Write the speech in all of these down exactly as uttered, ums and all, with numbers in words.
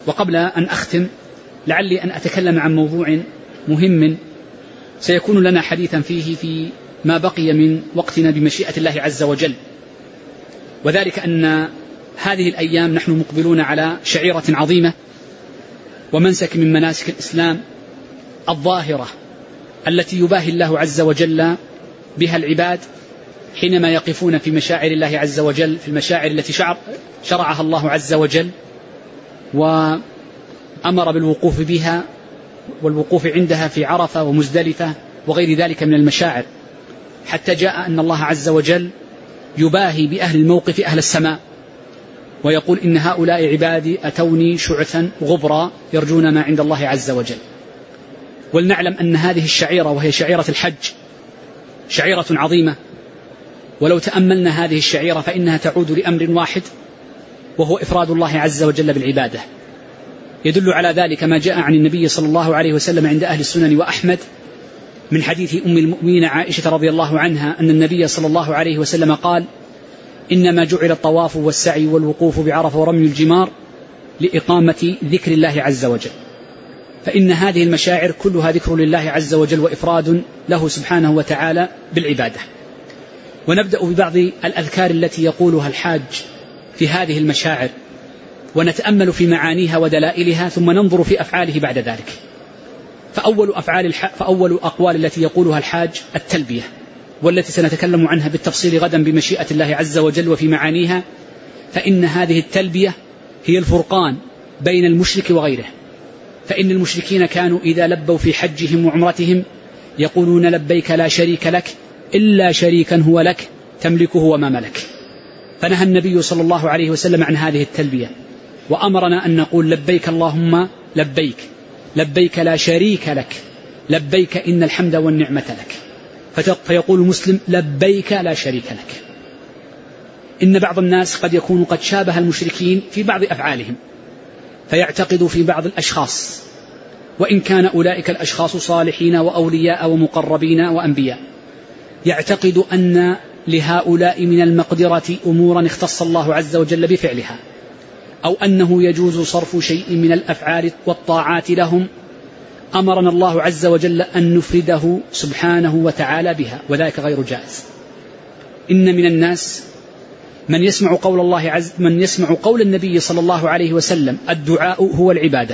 وقبل أن أختم لعلي أن أتكلم عن موضوع مهم سيكون لنا حديثا فيه في ما بقي من وقتنا بمشيئة الله عز وجل، وذلك أن هذه الأيام نحن مقبلون على شعيرة عظيمة ومنسك من مناسك الإسلام الظاهرة التي يباهي الله عز وجل بها العباد حينما يقفون في مشاعر الله عز وجل، في المشاعر التي شعر شرعها الله عز وجل وأمر بالوقوف بها والوقوف عندها في عرفة ومزدلفة وغير ذلك من المشاعر، حتى جاء أن الله عز وجل يباهي بأهل الموقف أهل السماء ويقول إن هؤلاء عبادي أتوني شعثا غبرا يرجون ما عند الله عز وجل. ولنعلم أن هذه الشعيرة وهي شعيرة الحج شعيرة عظيمة، ولو تأملنا هذه الشعيرة فإنها تعود لأمر واحد وهو إفراد الله عز وجل بالعبادة. يدل على ذلك ما جاء عن النبي صلى الله عليه وسلم عند أهل السنن وأحمد من حديث أم المؤمنين عائشة رضي الله عنها أن النبي صلى الله عليه وسلم قال: إنما جعل الطواف والسعي والوقوف بعرفة ورمي الجمار لإقامة ذكر الله عز وجل، فإن هذه المشاعر كلها ذكر لله عز وجل وإفراد له سبحانه وتعالى بالعبادة. ونبدأ ببعض الأذكار التي يقولها الحاج في هذه المشاعر ونتأمل في معانيها ودلائلها، ثم ننظر في أفعاله بعد ذلك. فأول أفعال الح... فأول أقوال التي يقولها الحاج التلبية، والتي سنتكلم عنها بالتفصيل غدا بمشيئة الله عز وجل وفي معانيها. فإن هذه التلبية هي الفرقان بين المشرك وغيره، فإن المشركين كانوا إذا لبوا في حجهم وعمرتهم يقولون لبيك لا شريك لك إلا شريكا هو لك تملكه وما ملك. فنهى النبي صلى الله عليه وسلم عن هذه التلبية وأمرنا أن نقول لبيك اللهم لبيك، لبيك لا شريك لك، لبيك إن الحمد والنعمة لك. فيقول المسلم لبيك لا شريك لك. إن بعض الناس قد يكون قد شابه المشركين في بعض أفعالهم، فيعتقد في بعض الأشخاص وإن كان أولئك الأشخاص صالحين وأولياء ومقربين وأنبياء، يعتقد أن لهؤلاء من المقدرة أمورا اختص الله عز وجل بفعلها، أو أنه يجوز صرف شيء من الأفعال والطاعات لهم أمرنا الله عز وجل أن نفرده سبحانه وتعالى بها، وذلك غير جائز. إن من الناس من يسمع قول الله عز من يسمع قول النبي صلى الله عليه وسلم الدعاء هو العبادة،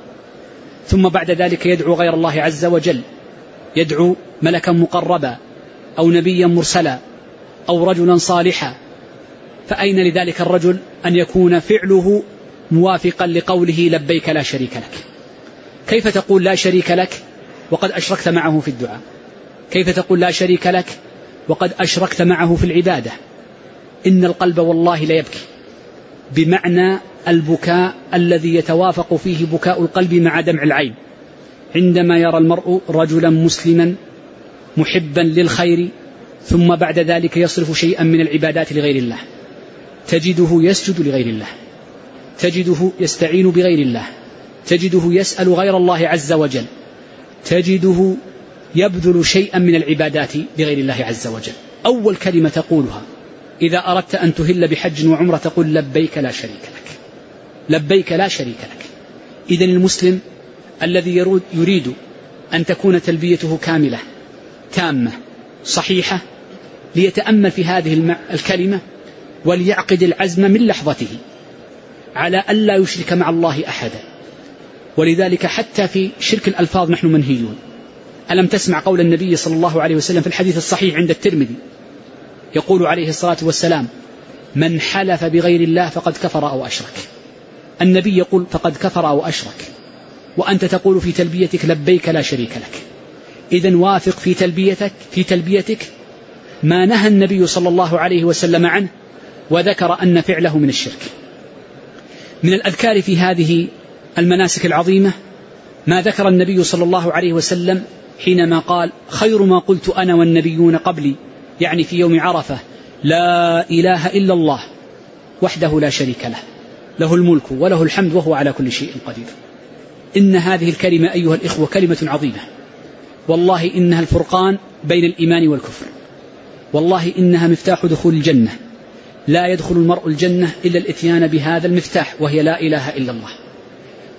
ثم بعد ذلك يدعو غير الله عز وجل، يدعو ملكا مقربا أو نبيا مرسلا أو رجلا صالحا. فأين لذلك الرجل أن يكون فعله موافقا لقوله لبيك لا شريك لك؟ كيف تقول لا شريك لك وقد أشركت معه في الدعاء؟ كيف تقول لا شريك لك وقد أشركت معه في العبادة؟ إن القلب والله لا يبكي بمعنى البكاء الذي يتوافق فيه بكاء القلب مع دمع العين عندما يرى المرء رجلا مسلما محبا للخير ثم بعد ذلك يصرف شيئا من العبادات لغير الله، تجده يسجد لغير الله، تجده يستعين بغير الله، تجده يسأل غير الله عز وجل، تجده يبذل شيئا من العبادات لغير الله عز وجل. أول كلمة تقولها إذا أردت أن تهل بحج وعمرة تقول لبيك لا شريك لك، لبيك لا شريك لك. إذن المسلم الذي يريد أن تكون تلبيته كاملة تامة صحيحة ليتأمل في هذه الكلمة وليعقد العزم من لحظته على ألا يشرك مع الله أحدا. ولذلك حتى في شرك الألفاظ نحن منهيون. ألم تسمع قول النبي صلى الله عليه وسلم في الحديث الصحيح عند الترمذي يقول عليه الصلاة والسلام من حلف بغير الله فقد كفر أو أشرك. النبي يقول فقد كفر أو أشرك، وأنت تقول في تلبيتك لبيك لا شريك لك. إذن وافق في تلبيتك في تلبيتك ما نهى النبي صلى الله عليه وسلم عنه وذكر أن فعله من الشرك. من الأذكار في هذه المناسك العظيمة ما ذكر النبي صلى الله عليه وسلم حينما قال خير ما قلت أنا والنبيون قبلي، يعني في يوم عرفة، لا إله إلا الله وحده لا شريك له، له الملك وله الحمد وهو على كل شيء قدير. إن هذه الكلمة أيها الإخوة كلمة عظيمة، والله إنها الفرقان بين الإيمان والكفر، والله إنها مفتاح دخول الجنة. لا يدخل المرء الجنة إلا الإتيان بهذا المفتاح وهي لا إله إلا الله.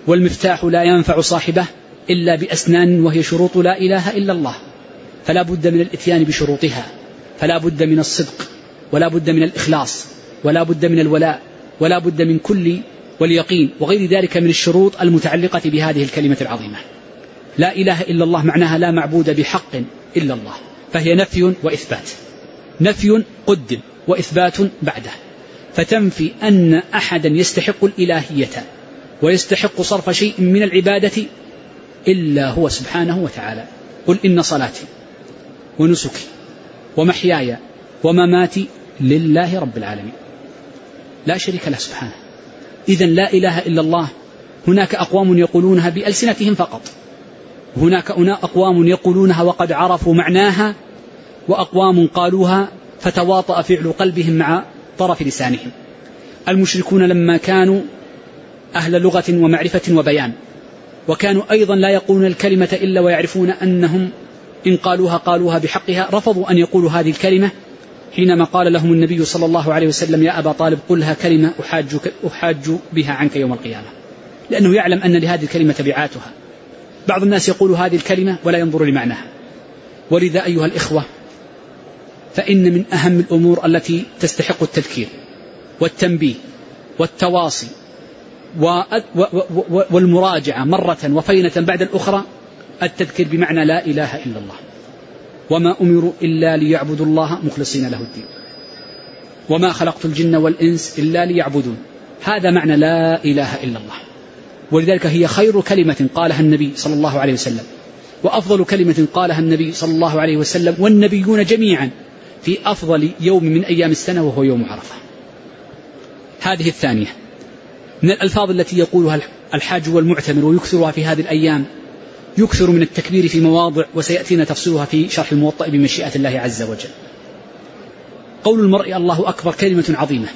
والمفتاح لا ينفع صاحبه إلا بأسنان وهي شروط لا إله إلا الله، فلا بد من الإتيان بشروطها، فلا بد من الصدق، ولا بد من الإخلاص، ولا بد من الولاء، ولا بد من كل واليقين وغير ذلك من الشروط المتعلقة بهذه الكلمة العظيمة. لا إله إلا الله معناها لا معبود بحق إلا الله، فهي نفي وإثبات، نفي قدم وإثبات بعده، فتنفي أن أحدا يستحق الإلهية ويستحق صرف شيء من العبادة إلا هو سبحانه وتعالى. قل إن صلاتي ونسكي ومحياي ومماتي لله رب العالمين لا شريك له سبحانه. إذن لا إله إلا الله هناك أقوام يقولونها بألسنتهم فقط، هناك أقوام يقولونها وقد عرفوا معناها، وأقوام قالوها فتواطأ فعل قلبهم مع طرف لسانهم. المشركون لما كانوا أهل لغة ومعرفة وبيان، وكانوا أيضا لا يقولون الكلمة إلا ويعرفون أنهم إن قالوها قالوها بحقها، رفضوا أن يقولوا هذه الكلمة حينما قال لهم النبي صلى الله عليه وسلم يا أبا طالب قلها كلمة أحاجك أحاج بها عنك يوم القيامة، لأنه يعلم أن لهذه الكلمة تبعاتها. بعض الناس يقول هذه الكلمة ولا ينظر لمعناها. ولذا أيها الإخوة، فإن من أهم الأمور التي تستحق التذكير والتنبيه والتواصي والمراجعة مرة وفينة بعد الأخرى التذكير بمعنى لا إله إلا الله. وما أمروا إلا ليعبدوا الله مخلصين له الدين، وما خلقت الجن والإنس إلا ليعبدون، هذا معنى لا إله إلا الله. ولذلك هي خير كلمة قالها النبي صلى الله عليه وسلم، وأفضل كلمة قالها النبي صلى الله عليه وسلم والنبيون جميعا في أفضل يوم من أيام السنة وهو يوم عرفة. هذه الثانية من الألفاظ التي يقولها الحاج والمعتمر ويكثرها في هذه الأيام، يكثر من التكبير في مواضع وسيأتينا تفصيلها في شرح الموطأ بمشيئة الله عز وجل. قول المرء الله أكبر كلمة عظيمة.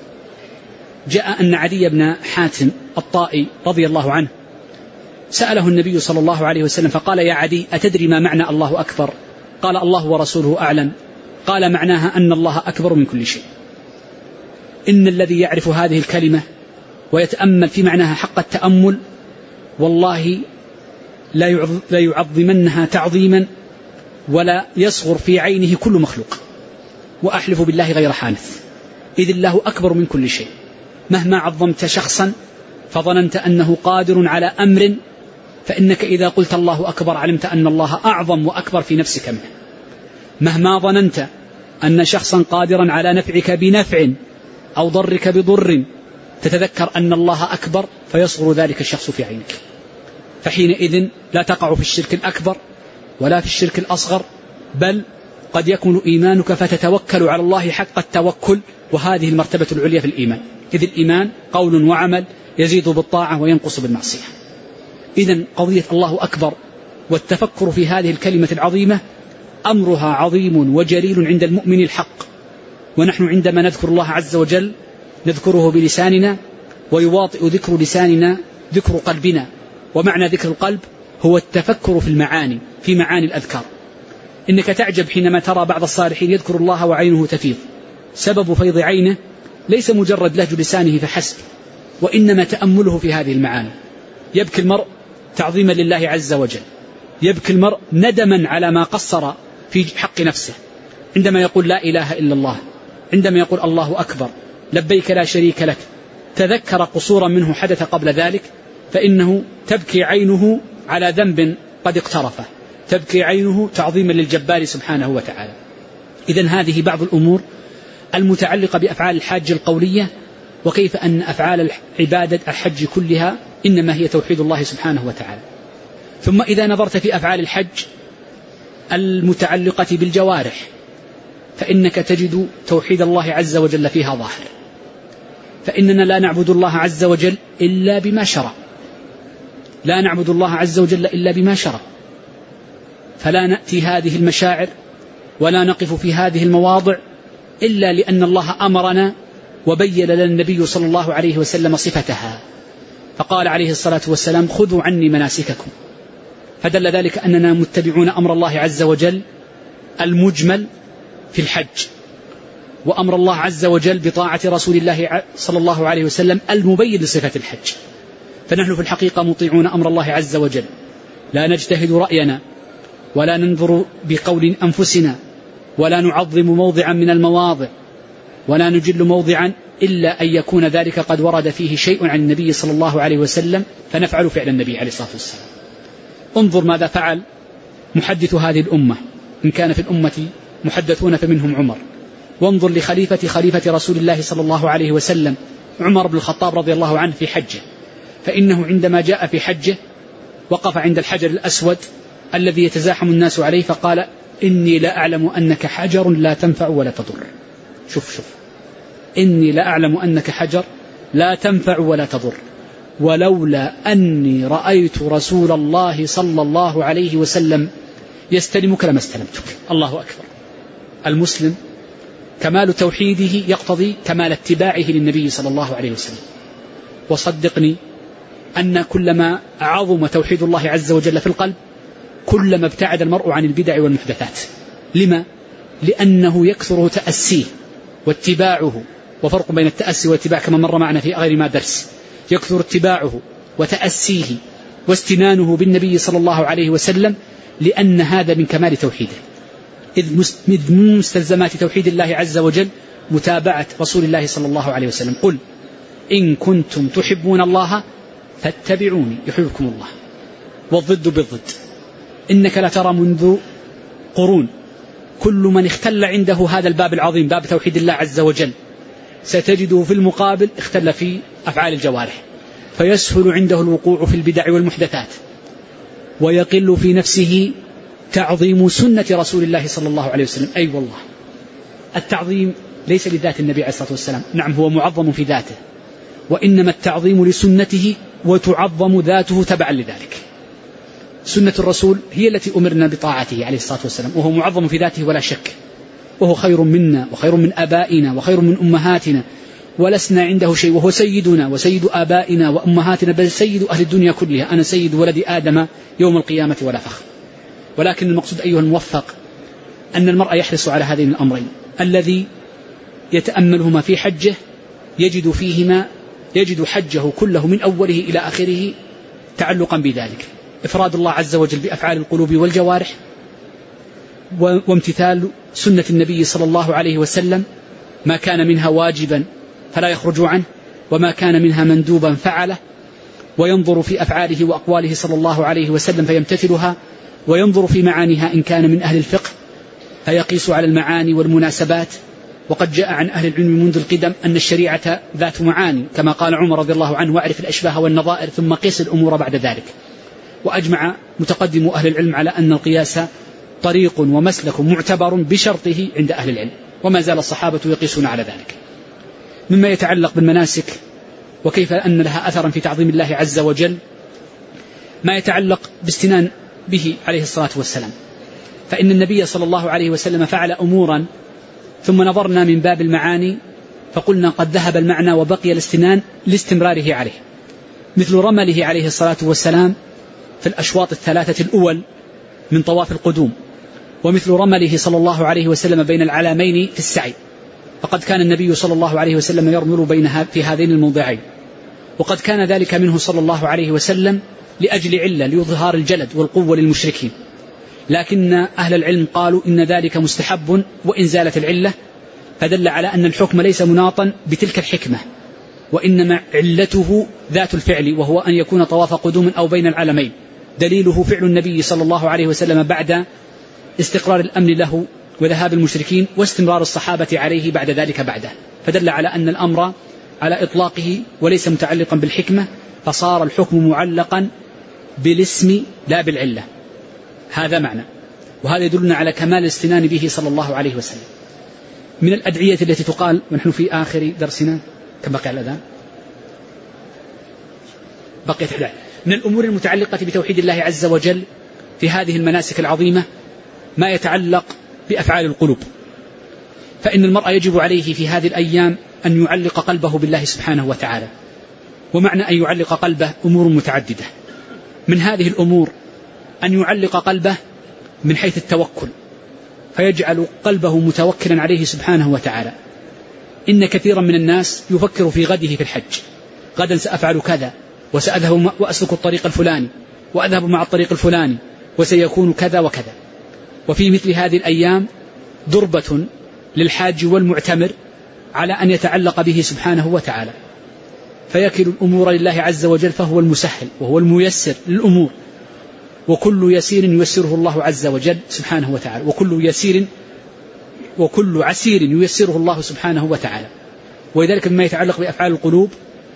جاء أن عدي بن حاتم الطائي رضي الله عنه سأله النبي صلى الله عليه وسلم فقال يا عدي أتدري ما معنى الله أكبر؟ قال الله ورسوله أعلم. قال معناها أن الله أكبر من كل شيء. إن الذي يعرف هذه الكلمة ويتأمل في معناها حق التأمل والله لا يعظمنها تعظيما ولا يصغر في عينه كل مخلوق، وأحلف بالله غير حانث، إذ الله أكبر من كل شيء. مهما عظمت شخصا فظننت أنه قادر على أمر، فإنك إذا قلت الله أكبر علمت أن الله أعظم وأكبر في نفسك منه. مهما ظننت أن شخصا قادرا على نفعك بنفع أو ضرك بضر، تتذكر أن الله أكبر فيصغر ذلك الشخص في عينك. فحينئذ لا تقع في الشرك الأكبر ولا في الشرك الأصغر، بل قد يكون إيمانك فتتوكل على الله حق التوكل، وهذه المرتبة العليا في الإيمان، إذ الإيمان قول وعمل يزيد بالطاعة وينقص بالمعصية. إذن قضية الله أكبر والتفكر في هذه الكلمة العظيمة أمرها عظيم وجليل عند المؤمن الحق. ونحن عندما نذكر الله عز وجل نذكره بلساننا، ويواطئ ذكر لساننا ذكر قلبنا. ومعنى ذكر القلب هو التفكر في المعاني، في معاني الأذكار. إنك تعجب حينما ترى بعض الصالحين يذكر الله وعينه تفيض. سبب فيض عينه ليس مجرد لهج لسانه فحسب، وإنما تأمله في هذه المعاني. يبكي المرء تعظيما لله عز وجل، يبكي المرء ندما على ما قصر في حق نفسه عندما يقول لا إله إلا الله، عندما يقول الله أكبر لبيك لا شريك لك، تذكر قصورا منه حدث قبل ذلك، فإنه تبكي عينه على ذنب قد اقترفه، تبكي عينه تعظيما للجبار سبحانه وتعالى. إذن هذه بعض الأمور المتعلقة بأفعال الحاج القولية، وكيف أن أفعال عبادة الحج كلها إنما هي توحيد الله سبحانه وتعالى. ثم إذا نظرت في أفعال الحج المتعلقة بالجوارح فإنك تجد توحيد الله عز وجل فيها ظاهر، فإننا لا نعبد الله عز وجل إلا بما شرع، لا نعبد الله عز وجل إلا بما شرع، فلا نأتي هذه المشاعر ولا نقف في هذه المواضع إلا لأن الله أمرنا وبين لنا النبي صلى الله عليه وسلم صفتها، فقال عليه الصلاة والسلام خذوا عني مناسككم، فدل ذلك أننا متبعون أمر الله عز وجل المجمل في الحج، وأمر الله عز وجل بطاعة رسول الله صلى الله عليه وسلم المبين لصفة الحج. فنحن في الحقيقة مطيعون أمر الله عز وجل، لا نجتهد رأينا ولا ننظر بقول أنفسنا ولا نعظم موضعا من المواضع ولا نجل موضعا إلا أن يكون ذلك قد ورد فيه شيء عن النبي صلى الله عليه وسلم فنفعل فعل النبي عليه الصلاة والسلام. انظر ماذا فعل محدث هذه الأمة، إن كان في الأمة محدثون فمنهم عمر، وانظر لخليفة خليفة رسول الله صلى الله عليه وسلم عمر بن الخطاب رضي الله عنه في حجه، فإنه عندما جاء في حجه وقف عند الحجر الأسود الذي يتزاحم الناس عليه فقال إني لا أعلم أنك حجر لا تنفع ولا تضر. شوف شوف إني لا أعلم أنك حجر لا تنفع ولا تضر، ولولا أني رأيت رسول الله صلى الله عليه وسلم يستلمك لما استلمتك. الله أكبر. المسلم كمال توحيده يقتضي كمال اتباعه للنبي صلى الله عليه وسلم. وصدقني أن كلما عظم توحيد الله عز وجل في القلب كلما ابتعد المرء عن البدع والمحدثات. لما؟ لأنه يكثر تأسيه واتباعه، وفرق بين التأسي والاتباع كما مر معنا في غير ما درس. يكثر اتباعه وتأسيه واستنانه بالنبي صلى الله عليه وسلم لأن هذا من كمال توحيده، إذ من مستلزمات توحيد الله عز وجل متابعة رسول الله صلى الله عليه وسلم. قل إن كنتم تحبون الله فاتبعوني يحببكم الله. والضد بالضد. إنك لترى منذ قرون كل من اختل عنده هذا الباب العظيم باب توحيد الله عز وجل ستجده في المقابل اختل في أفعال الجوارح، فيسهل عنده الوقوع في البدع والمحدثات، ويقل في نفسه تعظيم سنة رسول الله صلى الله عليه وسلم. أي أيوة والله التعظيم ليس لذات النبي عليه الصلاة والسلام، نعم هو معظم في ذاته، وإنما التعظيم لسنته وتعظم ذاته تبعا لذلك. سنة الرسول هي التي أمرنا بطاعته عليه الصلاة والسلام، وهو معظم في ذاته ولا شك، وهو خير منا وخير من آبائنا وخير من أمهاتنا، ولسنا عنده شيء، وهو سيدنا وسيد آبائنا وأمهاتنا، بل سيد أهل الدنيا كلها. أنا سيد ولد آدم يوم القيامة ولا فخر. ولكن المقصود أيها الموفق أن المرء يحرص على هذين الأمرين، الذي يتأملهما في حجه يجد فيهما يجد حجه كله من أوله إلى آخره تعلقا بذلك: إفراد الله عز وجل بأفعال القلوب والجوارح، وامتثال سنة النبي صلى الله عليه وسلم، ما كان منها واجبا فلا يخرج عنه، وما كان منها مندوبا فعله، وينظر في أفعاله وأقواله صلى الله عليه وسلم فيمتثلها، وينظر في معانيها إن كان من أهل الفقه فيقيس على المعاني والمناسبات. وقد جاء عن أهل العلم منذ القدم أن الشريعة ذات معاني، كما قال عمر رضي الله عنه: واعرف الأشباه والنظائر ثم قيس الأمور بعد ذلك. وأجمع متقدم أهل العلم على أن القياس طريق ومسلك معتبر بشرطه عند أهل العلم، وما زال الصحابة يقيسون على ذلك. مما يتعلق بالمناسك وكيف أن لها أثرا في تعظيم الله عز وجل ما يتعلق باستنان به عليه الصلاة والسلام، فإن النبي صلى الله عليه وسلم فعل أمورا ثم نظرنا من باب المعاني فقلنا قد ذهب المعنى وبقي الاستنان لاستمراره عليه، مثل رمله عليه الصلاة والسلام في الأشواط الثلاثة الأول من طواف القدوم، ومثل رمله صلى الله عليه وسلم بين العلامين في السعي، فقد كان النبي صلى الله عليه وسلم يرمل بينها في هذين الموضعين. وقد كان ذلك منه صلى الله عليه وسلم لأجل علة، لإظهار الجلد والقوة للمشركين، لكن أهل العلم قالوا إن ذلك مستحب وإن زالت العلة، فدل على أن الحكم ليس مناطا بتلك الحكمة، وإنما علته ذات الفعل، وهو أن يكون طواف قدوم أو بين العلمين. دليله فعل النبي صلى الله عليه وسلم بعد استقرار الأمن له وذهاب المشركين، واستمرار الصحابة عليه بعد ذلك بعده، فدل على أن الأمر على إطلاقه وليس متعلقا بالحكمة، فصار الحكم معلقا بالاسم لا بالعلة. هذا معنى، وهذا يدلنا على كمال الاستنان به صلى الله عليه وسلم. من الأدعية التي تقال ونحن في آخر درسنا، كم بقي على الأذان؟ بقيت أحد. من الأمور المتعلقة بتوحيد الله عز وجل في هذه المناسك العظيمة ما يتعلق بأفعال القلوب، فإن المرء يجب عليه في هذه الأيام أن يعلق قلبه بالله سبحانه وتعالى. ومعنى أن يعلق قلبه أمور متعددة، من هذه الأمور أن يعلق قلبه من حيث التوكل، فيجعل قلبه متوكلا عليه سبحانه وتعالى. إن كثيرا من الناس يفكر في غده في الحج: غدا سأفعل كذا وسأذهب وأسلك الطريق الفلاني وأذهب مع الطريق الفلاني وسيكون كذا وكذا. وفي مثل هذه الأيام ضربة للحاج والمعتمر على أن يتعلق به سبحانه وتعالى، فيكل الأمور لله عز وجل، فهو المسهل وهو الميسر للأمور، وكل يسير ييسره الله عز وجل سبحانه وتعالى، وكل يسير وكل عسير ييسره الله سبحانه وتعالى. ولذلك مما يتعلق بأفعال القلوب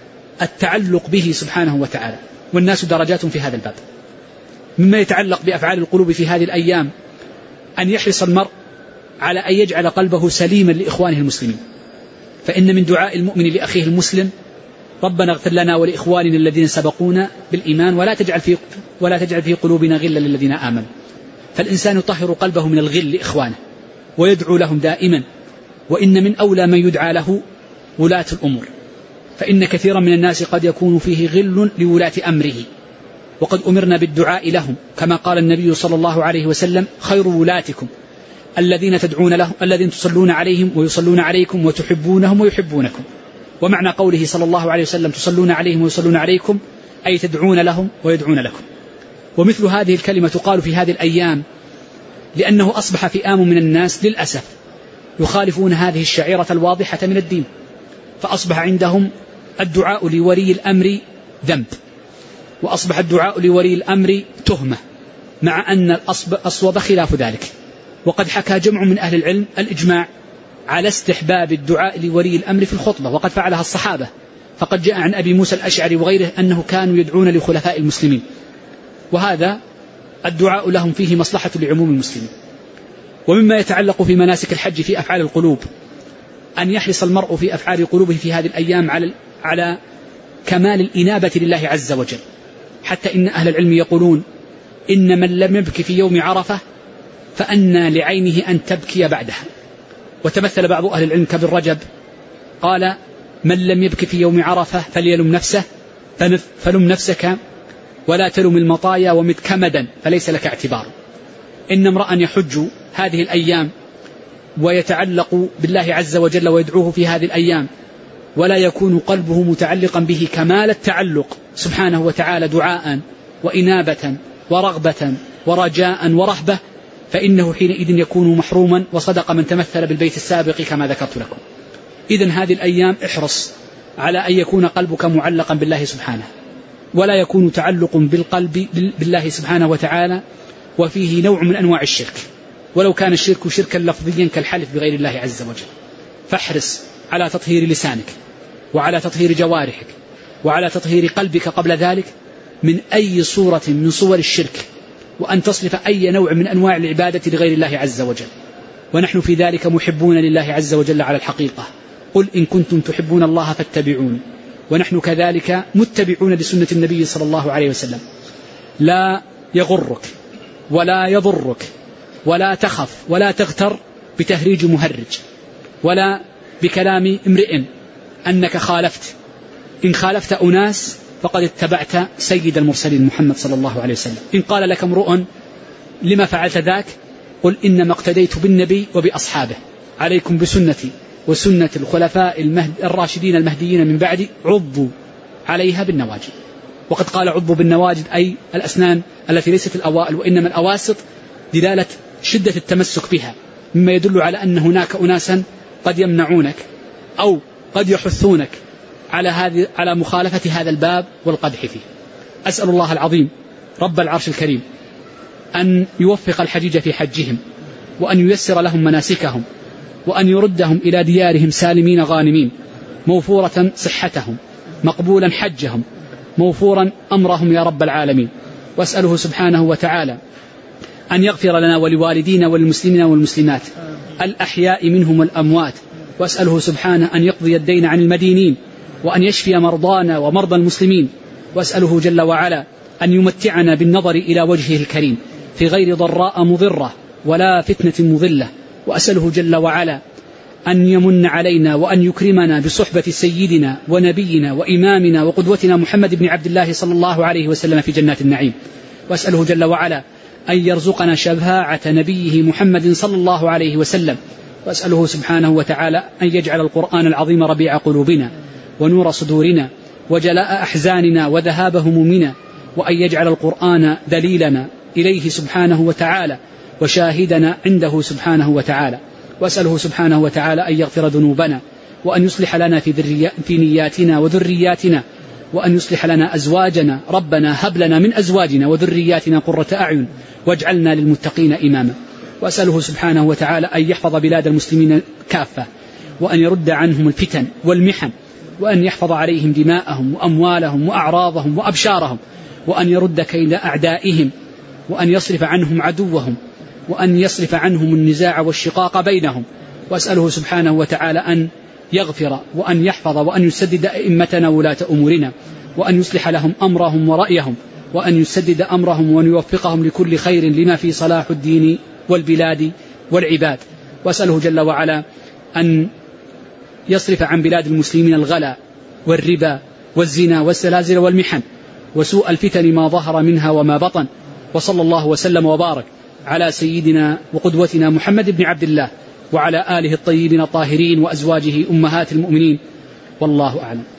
التعلق به سبحانه وتعالى، والناس درجات في هذا الباب. مما يتعلق بأفعال القلوب في هذه الأيام أن يحرص المرء على أن يجعل قلبه سليما لإخوانه المسلمين، فإن من دعاء المؤمن لأخيه المسلم ربنا اغفر لنا ولإخواننا الذين سبقونا بالإيمان ولا تجعل في ولا تجعل في قلوبنا غلا للذين آمنوا. فالإنسان يطهر قلبه من الغل لإخوانه ويدعو لهم دائما، وإن من أولى من يدعى له ولاة الأمور، فإن كثيرا من الناس قد يكون فيه غل لولاة أمره، وقد أمرنا بالدعاء لهم كما قال النبي صلى الله عليه وسلم خير ولاتكم الذين تدعون لهم الذين تصلون عليهم ويصلون عليكم وتحبونهم ويحبونكم. ومعنى قوله صلى الله عليه وسلم تصلون عليهم ويصلون عليكم أي تدعون لهم ويدعون لكم. ومثل هذه الكلمة تقال في هذه الأيام لأنه أصبح فئام من الناس للأسف يخالفون هذه الشعيرة الواضحة من الدين، فأصبح عندهم الدعاء لولي الأمر ذنب، وأصبح الدعاء لولي الأمر تهمة، مع أن الأصوب خلاف ذلك. وقد حكى جمع من أهل العلم الإجماع على استحباب الدعاء لولي الأمر في الخطبة، وقد فعلها الصحابة، فقد جاء عن أبي موسى الأشعري وغيره أنه كانوا يدعون لخلفاء المسلمين، وهذا الدعاء لهم فيه مصلحة لعموم المسلمين. ومما يتعلق في مناسك الحج في أفعال القلوب أن يحرص المرء في أفعال قلوبه في هذه الأيام على على كمال الإنابة لله عز وجل، حتى إن أهل العلم يقولون إن من لم يبكي في يوم عرفة فأنى لعينه أن تبكي بعدها. وتمثل بعض أهل العلم كابن رجب قال من لم يبكي في يوم عرفة فليلم نفسه فلم نفسك ولا تلم المطايا ومت كمدا فليس لك اعتبار. إن امرأ يحج هذه الأيام ويتعلق بالله عز وجل ويدعوه في هذه الأيام ولا يكون قلبه متعلقا به كمال التعلق سبحانه وتعالى دعاء وإنابة ورغبة ورجاء ورهبة، فإنه حينئذ يكون محروما، وصدق من تمثل بالبيت السابق كما ذكرت لكم. إذن هذه الأيام احرص على أن يكون قلبك معلقا بالله سبحانه، ولا يكون تعلق بالقلب بالله سبحانه وتعالى وفيه نوع من أنواع الشرك، ولو كان الشرك شركا لفظيا كالحلف بغير الله عز وجل. فاحرص على تطهير لسانك وعلى تطهير جوارحك وعلى تطهير قلبك قبل ذلك من أي صورة من صور الشرك، وأن تصرف أي نوع من أنواع العبادة لغير الله عز وجل. ونحن في ذلك محبون لله عز وجل على الحقيقة، قل إن كنتم تحبون الله فاتبعوني، ونحن كذلك متبعون لسنة النبي صلى الله عليه وسلم. لا يغرك ولا يضرك ولا تخف ولا تغتر بتهريج مهرج ولا بكلام امرئ أنك خالفت. إن خالفت أناس فقد اتبعت سيد المرسلين محمد صلى الله عليه وسلم. إن قال لك امرؤ لما فعلت ذاك قل إنما اقتديت بالنبي وبأصحابه، عليكم بسنتي وسنة الخلفاء المهد الراشدين المهديين من بعدي عضوا عليها بالنواجذ. وقد قال عضوا بالنواجذ أي الأسنان التي ليست الأوائل وإنما الأواسط، دلالة شدة التمسك بها، مما يدل على أن هناك أناسا قد يمنعونك أو قد يحثونك على هذه على مخالفة هذا الباب والقدح فيه. أسأل الله العظيم رب العرش الكريم أن يوفق الحجيج في حجهم، وأن ييسر لهم مناسكهم، وأن يردهم إلى ديارهم سالمين غانمين، موفورة صحتهم، مقبولا حجهم، موفورا أمرهم يا رب العالمين. وأسأله سبحانه وتعالى أن يغفر لنا ولوالدينا والمسلمين والمسلمات الأحياء منهم والأموات، وأسأله سبحانه أن يقضي الدين عن المدينين، وأن يشفي مرضانا ومرضى المسلمين، وأسأله جل وعلا أن يمتعنا بالنظر إلى وجهه الكريم في غير ضراء مضرة ولا فتنة مضلة، وأسأله جل وعلا أن يمن علينا وأن يكرمنا بصحبة سيدنا ونبينا وإمامنا وقدوتنا محمد بن عبد الله صلى الله عليه وسلم في جنات النعيم، وأسأله جل وعلا أن يرزقنا شفاعة نبيه محمد صلى الله عليه وسلم، وأسأله سبحانه وتعالى أن يجعل القرآن العظيم ربيع قلوبنا ونور صدورنا وجلاء أحزاننا وذهاب همومنا، وأن يجعل القرآن دليلنا إليه سبحانه وتعالى وشاهدنا عنده سبحانه وتعالى. وأسأله سبحانه وتعالى أن يغفر ذنوبنا، وأن يصلح لنا في نياتنا وذرياتنا، وأن يصلح لنا أزواجنا. ربنا هب لنا من أزواجنا وذرياتنا قرة أعين واجعلنا للمتقين إماما. وأسأله سبحانه وتعالى أن يحفظ بلاد المسلمين كافة، وأن يرد عنهم الفتن والمحن، وأن يحفظ عليهم دماءهم وأموالهم وأعراضهم وأبشارهم، وأن يرد كيد أعدائهم، وأن يصرف عنهم عدوهم، وأن يصرف عنهم النزاع والشقاق بينهم. وأسأله سبحانه وتعالى أن يغفر وأن يحفظ وأن يسدد أئمتنا ولاة أمورنا، وأن يصلح لهم أمرهم ورأيهم، وأن يسدد أمرهم وأن يوفقهم لكل خير لما في صلاح الدين والبلاد والعباد. وأسأله جل وعلا أن يصرف عن بلاد المسلمين الغلا والربا والزنا والسلازل والمحن وسوء الفتن ما ظهر منها وما بطن. وصلى الله وسلم وبارك على سيدنا وقدوتنا محمد بن عبد الله وعلى آله الطيبين الطاهرين وأزواجه أمهات المؤمنين، والله أعلم.